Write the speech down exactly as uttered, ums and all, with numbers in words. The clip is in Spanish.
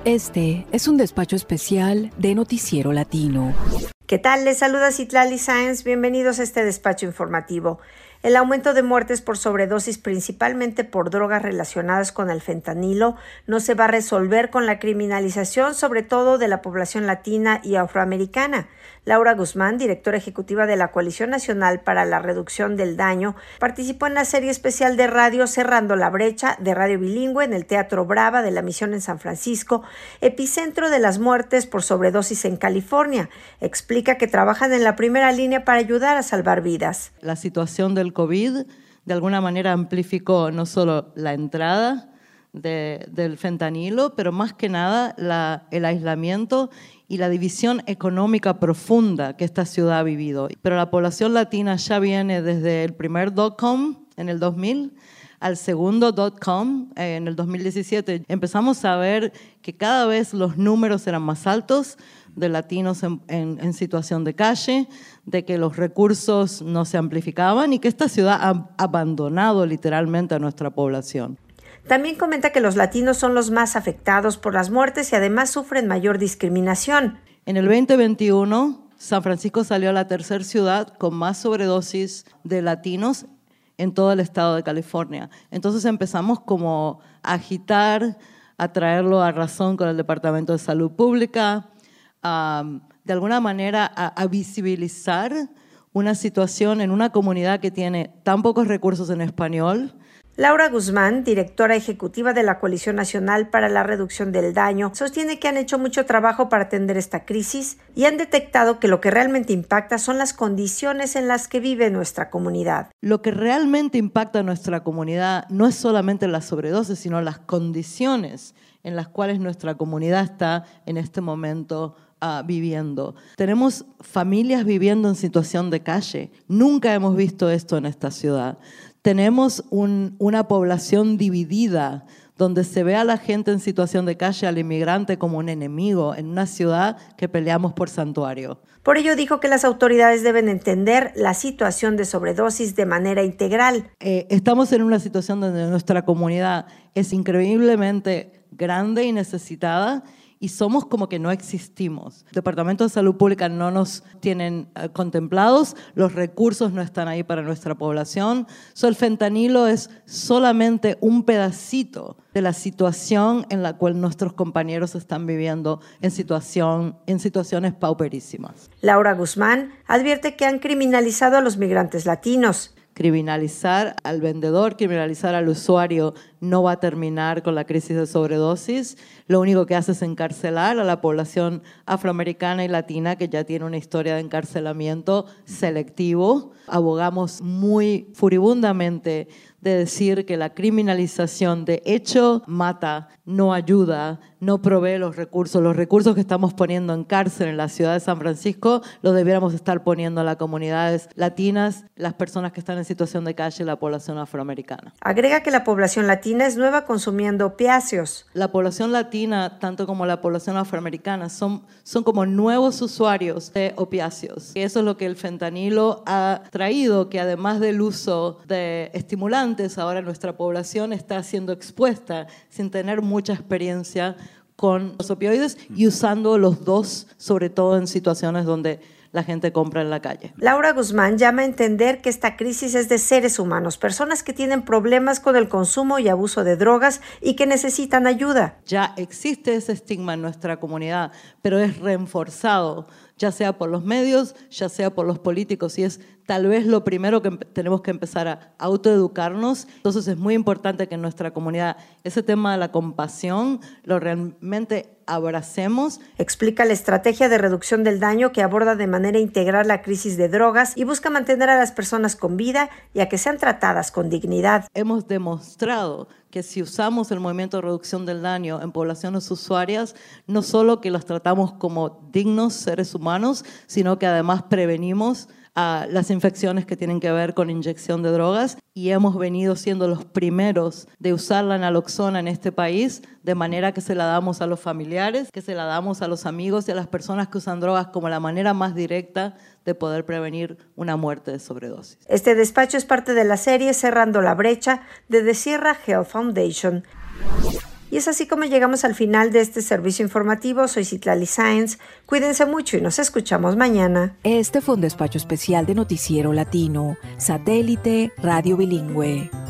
Este es un despacho especial de Noticiero Latino. ¿Qué tal? Les saluda Citlali Sáenz. Bienvenidos a este despacho informativo. El aumento de muertes por sobredosis, principalmente por drogas relacionadas con el fentanilo, no se va a resolver con la criminalización, sobre todo de la población latina y afroamericana. Laura Guzmán, directora ejecutiva de la Coalición Nacional para la Reducción del Daño, participó en la serie especial de radio Cerrando la Brecha, de radio bilingüe, en el Teatro Brava de la Misión en San Francisco, epicentro de las muertes por sobredosis en California. Explica que trabajan en la primera línea para ayudar a salvar vidas. La situación del COVID de alguna manera amplificó no solo la entrada de, del fentanilo, pero más que nada la, el aislamiento y la división económica profunda que esta ciudad ha vivido. Pero la población latina ya viene desde el primer dot-com en el dos mil al segundo dot-com en el dos mil diecisiete. Empezamos a ver que cada vez los números eran más altos de latinos en, en, en situación de calle, de que los recursos no se amplificaban y que esta ciudad ha abandonado literalmente a nuestra población. También comenta que los latinos son los más afectados por las muertes y además sufren mayor discriminación. En el veinte veintiuno, San Francisco salió a la tercera ciudad con más sobredosis de latinos en todo el estado de California. Entonces empezamos como a agitar, a traerlo a razón con el Departamento de Salud Pública, Um, de alguna manera a, a visibilizar una situación en una comunidad que tiene tan pocos recursos en español. Laura Guzmán, directora ejecutiva de la Coalición Nacional para la Reducción del Daño, sostiene que han hecho mucho trabajo para atender esta crisis y han detectado que lo que realmente impacta son las condiciones en las que vive nuestra comunidad. Lo que realmente impacta a nuestra comunidad no es solamente la sobredosis, sino las condiciones en las cuales nuestra comunidad está en este momento Uh, viviendo. Tenemos familias viviendo en situación de calle. Nunca hemos visto esto en esta ciudad. Tenemos un, una población dividida, donde se ve a la gente en situación de calle, al inmigrante como un enemigo, en una ciudad que peleamos por santuario. Por ello dijo que las autoridades deben entender la situación de sobredosis de manera integral. Eh, estamos en una situación donde nuestra comunidad es increíblemente grande y necesitada, y somos como que no existimos. El Departamento de Salud Pública no nos tienen uh, contemplados, los recursos no están ahí para nuestra población. So, el fentanilo es solamente un pedacito de la situación en la cual nuestros compañeros están viviendo en, situación, en situaciones pauperísimas. Laura Guzmán advierte que han criminalizado a los migrantes latinos. Criminalizar al vendedor, criminalizar al usuario no va a terminar con la crisis de sobredosis. Lo único que hace es encarcelar a la población afroamericana y latina que ya tiene una historia de encarcelamiento selectivo. Abogamos muy furibundamente de decir que la criminalización de hecho mata, no ayuda, no provee los recursos. Los recursos que estamos poniendo en cárcel en la ciudad de San Francisco los debiéramos estar poniendo a las comunidades latinas, las personas que están en situación de calle y la población afroamericana. Agrega que la población latina es nueva consumiendo opiáceos. La población latina, tanto como la población afroamericana, son, son como nuevos usuarios de opiáceos. Y eso es lo que el fentanilo ha traído, que además del uso de estimulantes, ahora nuestra población está siendo expuesta sin tener mucha experiencia con los opioides y usando los dos, sobre todo en situaciones donde la gente compra en la calle. Laura Guzmán llama a entender que esta crisis es de seres humanos, personas que tienen problemas con el consumo y abuso de drogas y que necesitan ayuda. Ya existe ese estigma en nuestra comunidad, pero es reforzado, ya sea por los medios, ya sea por los políticos, y es tal vez lo primero que tenemos que empezar a autoeducarnos. Entonces es muy importante que en nuestra comunidad ese tema de la compasión lo realmente abracemos. Explica la estrategia de reducción del daño que aborda de manera integral la crisis de drogas y busca mantener a las personas con vida y a que sean tratadas con dignidad. Hemos demostrado que si usamos el movimiento de reducción del daño en poblaciones usuarias, no solo que los tratamos como dignos seres humanos, sino que además prevenimos a las infecciones que tienen que ver con inyección de drogas, y hemos venido siendo los primeros de usar la naloxona en este país, de manera que se la damos a los familiares, que se la damos a los amigos y a las personas que usan drogas como la manera más directa de poder prevenir una muerte de sobredosis. Este despacho es parte de la serie Cerrando la Brecha de The Sierra Health Foundation. Y es así como llegamos al final de este servicio informativo. Soy Citlali Sáenz. Cuídense mucho y nos escuchamos mañana. Este fue un despacho especial de Noticiero Latino, Satélite Radio Bilingüe.